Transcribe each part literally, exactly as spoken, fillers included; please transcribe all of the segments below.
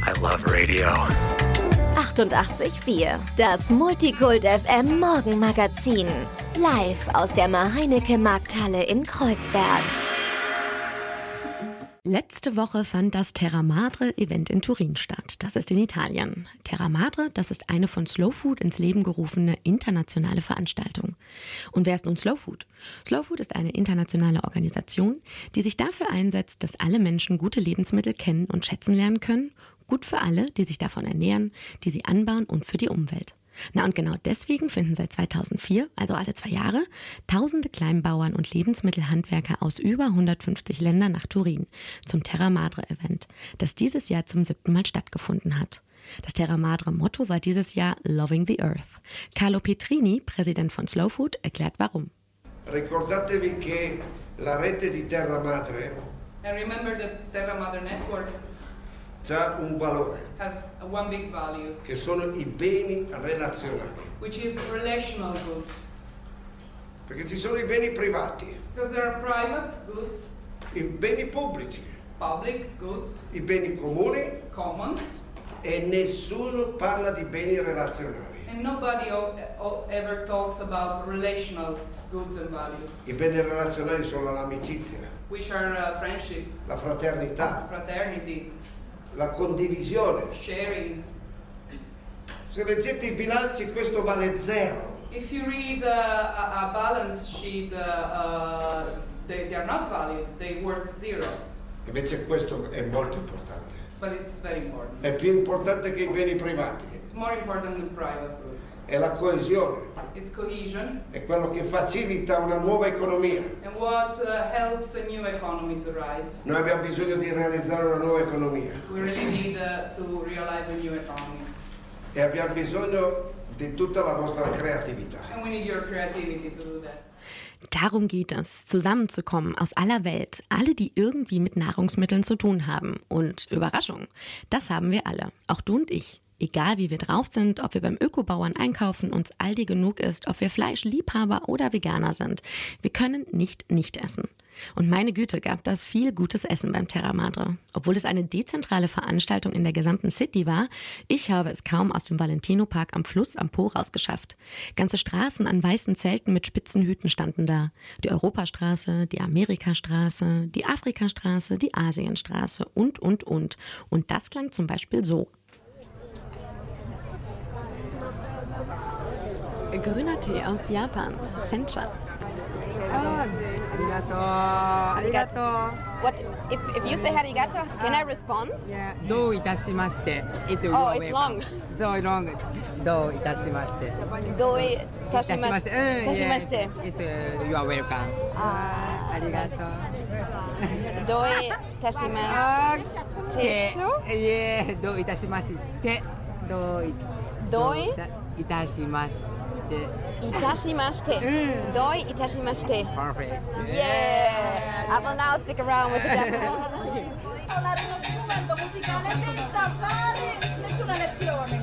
I love radio. achtundachtzig Komma vier, das Multikult-F M Morgenmagazin. Live aus der Mar-Heinecke-Markthalle in Kreuzberg. Letzte Woche fand das Terra Madre-Event in Turin statt. Das ist in Italien. Terra Madre, das ist eine von Slow Food ins Leben gerufene internationale Veranstaltung. Und wer ist nun Slow Food? Slow Food ist eine internationale Organisation, die sich dafür einsetzt, dass alle Menschen gute Lebensmittel kennen und schätzen lernen können. Gut für alle, die sich davon ernähren, die sie anbauen und für die Umwelt. Na und genau deswegen finden seit zweitausendvier, also alle zwei Jahre, tausende Kleinbauern und Lebensmittelhandwerker aus über hundertfünfzig Ländern nach Turin zum Terra Madre Event, das dieses Jahr zum siebten Mal stattgefunden hat. Das Terra Madre Motto war dieses Jahr Loving the Earth. Carlo Petrini, Präsident von Slow Food, erklärt warum. Ricordatevi che la rete di Terra Madre And remember that Terra Madre Network ha un valore, has one big value, che sono i beni relazionali. which is relational goods. Perché ci sono i beni privati, Because there are private goods, i beni pubblici, public goods, i beni comuni commons, e nessuno parla di beni relazionali. and nobody o- o- ever talks about relational goods and values, I beni relazionali sono l'amicizia, which are uh, friendship, la fraternità, fraternity, la condivisione. sharing. Se leggete i bilanci questo vale zero. If you read uh, a, a balance sheet, uh, uh, they, they are not valued, they worth zero, Invece questo è molto importante. but it's very important. È più importante che i beni privati. It's more important than private goods. È la coesione, It's cohesion, è quello che facilita una nuova economia. and what uh, helps a new economy to rise. Noi abbiamo bisogno di realizzare una nuova economia We really need uh, to realize a new economy, e abbiamo bisogno di tutta la vostra creatività. and we need your creativity to do that. Darum geht es, zusammenzukommen aus aller Welt, alle, die irgendwie mit Nahrungsmitteln zu tun haben. Und Überraschung, das haben wir alle, auch du und ich. Egal wie wir drauf sind, ob wir beim Ökobauern einkaufen, uns Aldi genug ist, ob wir Fleischliebhaber oder Veganer sind. Wir können nicht nicht essen. Und meine Güte, gab das viel gutes Essen beim Terra Madre. Obwohl es eine dezentrale Veranstaltung in der gesamten City war, ich habe es kaum aus dem Valentino-Park am Fluss am Po rausgeschafft. Ganze Straßen an weißen Zelten mit spitzen Hüten standen da. Die Europastraße, die Amerikastraße, die Afrikastraße, die Asienstraße und, und, und. Und das klang zum Beispiel so. Grüner Tee aus Japan, Sencha. Arigato. Arigato. What if, if you say arigato, can I respond? Yeah. どういたしまして。It's your Oh, it's welcome. long. So long. どういたしまして。 どいたしましいたしましてて。うん。 たしまして Yeah. It's uh, you are welcome. あありがとう。 ーどいたしましてといえ、どういたしまして。どういどいいたしまして。 いたしましてうんどいいたしまして Perfect. Yeah! I will now stick around with the Japanese. Suonare uno strumento musicale senza fare nessuna lezione.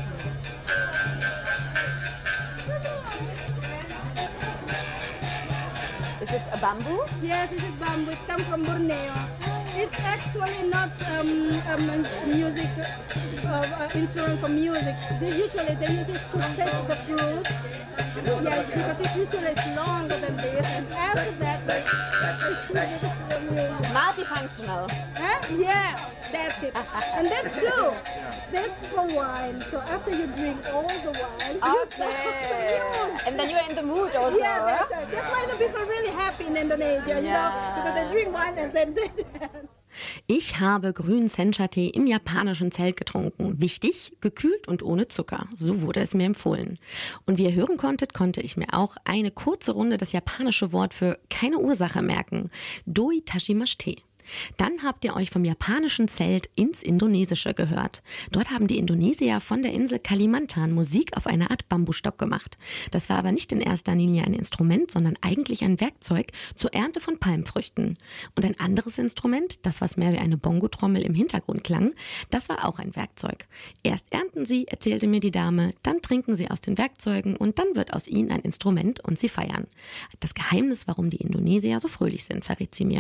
Is this a bamboo? Yes, this is bamboo. It comes from Borneo. It's actually not um, um, music, uh, uh, instrument for music. They usually they use it to set the fruit. Yes, because it usually is longer than this. And after that, they they use it for music. Multifunctional. Huh? Yeah, that's it. And that's true. That's for wine. So after you drink all the wine, you start to Okay. use. And then you're in the mood also. Yeah, that's, huh? uh, that's why the people are really happy in Indonesia, you know, Yeah. because they drink wine and then they dance. Ich habe grünen Sencha-Tee im japanischen Zelt getrunken. Wichtig, gekühlt und ohne Zucker. So wurde es mir empfohlen. Und wie ihr hören konntet, konnte ich mir auch eine kurze Runde das japanische Wort für keine Ursache merken. Doi Tashimashite. Dann habt ihr euch vom japanischen Zelt ins Indonesische gehört. Dort haben die Indonesier von der Insel Kalimantan Musik auf eine Art Bambusstock gemacht. Das war aber nicht in erster Linie ein Instrument, sondern eigentlich ein Werkzeug zur Ernte von Palmfrüchten. Und ein anderes Instrument, das was mehr wie eine Bongotrommel im Hintergrund klang, das war auch ein Werkzeug. Erst ernten sie, erzählte mir die Dame, dann trinken sie aus den Werkzeugen und dann wird aus ihnen ein Instrument und sie feiern. Das Geheimnis, warum die Indonesier so fröhlich sind, verrät sie mir.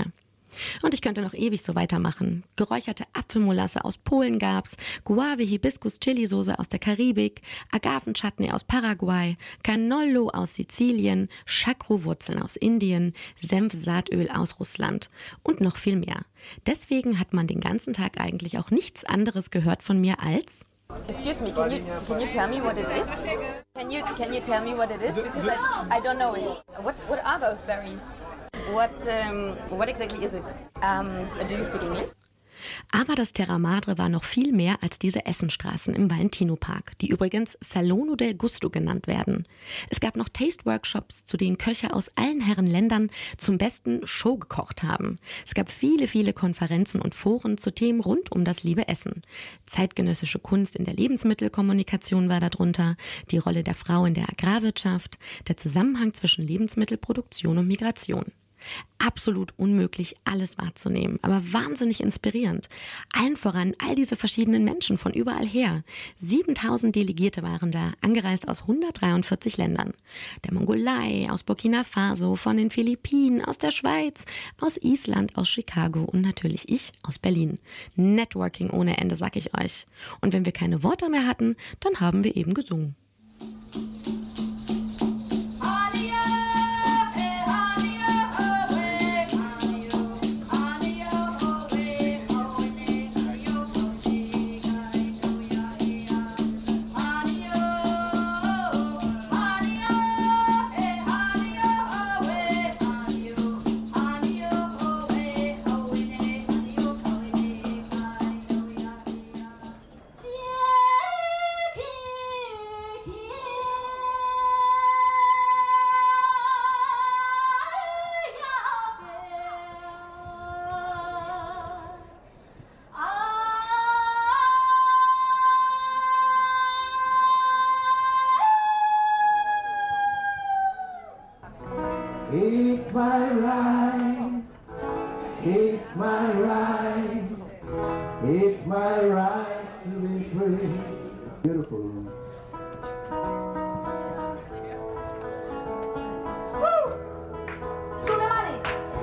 Und ich könnte noch ewig so weitermachen. Geräucherte Apfelmolasse aus Polen gab's, Guave-Hibiskus-Chili-Soße aus der Karibik, Agavenchutney aus Paraguay, Cannolo aus Sizilien, Chakru-Wurzeln aus Indien, Senfsaatöl aus Russland und noch viel mehr. Deswegen hat man den ganzen Tag eigentlich auch nichts anderes gehört von mir als... Excuse me, can you can you tell me what it is? Can you can you tell me what it is? Because I, I don't know it. What what are those berries? What um, what exactly is it? Um, do you speak English? Aber das Terra Madre war noch viel mehr als diese Essenstraßen im Valentino-Park, die übrigens Salono del Gusto genannt werden. Es gab noch Taste-Workshops, zu denen Köche aus allen Herren Ländern zum besten Show gekocht haben. Es gab viele, viele Konferenzen und Foren zu Themen rund um das liebe Essen. Zeitgenössische Kunst in der Lebensmittelkommunikation war darunter, die Rolle der Frau in der Agrarwirtschaft, der Zusammenhang zwischen Lebensmittelproduktion und Migration. Absolut unmöglich, alles wahrzunehmen, aber wahnsinnig inspirierend. Allen voran all diese verschiedenen Menschen von überall her. siebentausend Delegierte waren da, angereist aus hundertdreiundvierzig Ländern. Der Mongolei, aus Burkina Faso, von den Philippinen, aus der Schweiz, aus Island, aus Chicago und natürlich ich aus Berlin. Networking ohne Ende, sag ich euch. Und wenn wir keine Worte mehr hatten, dann haben wir eben gesungen. It's my right, it's my right, it's my right to be free. Beautiful. Woo! Soleimani!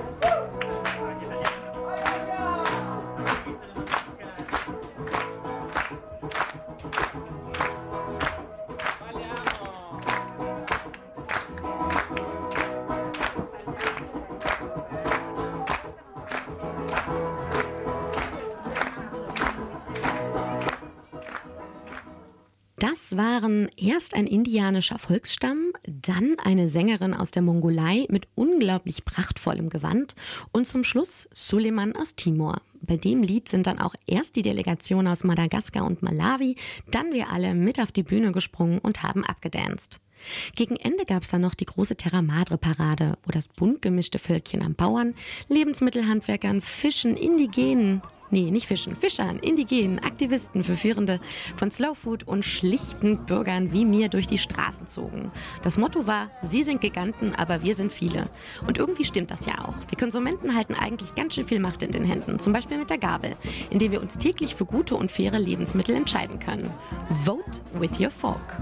Das waren erst ein indianischer Volksstamm, dann eine Sängerin aus der Mongolei mit unglaublich prachtvollem Gewand und zum Schluss Suleiman aus Timor. Bei dem Lied sind dann auch erst die Delegation aus Madagaskar und Malawi, dann wir alle mit auf die Bühne gesprungen und haben abgedanced. Gegen Ende gab es dann noch die große Terra Madre Parade, wo das bunt gemischte Völkchen an Bauern, Lebensmittelhandwerkern, Fischen, Indigenen, nee, nicht Fischen, Fischern, Indigenen, Aktivisten für Führende von Slow Food und schlichten Bürgern wie mir durch die Straßen zogen. Das Motto war, sie sind Giganten, aber wir sind viele. Und irgendwie stimmt das ja auch. Wir Konsumenten halten eigentlich ganz schön viel Macht in den Händen, zum Beispiel mit der Gabel, indem wir uns täglich für gute und faire Lebensmittel entscheiden können. Vote with your fork.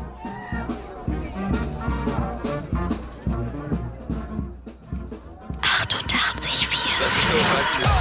achtundachtzig Komma vier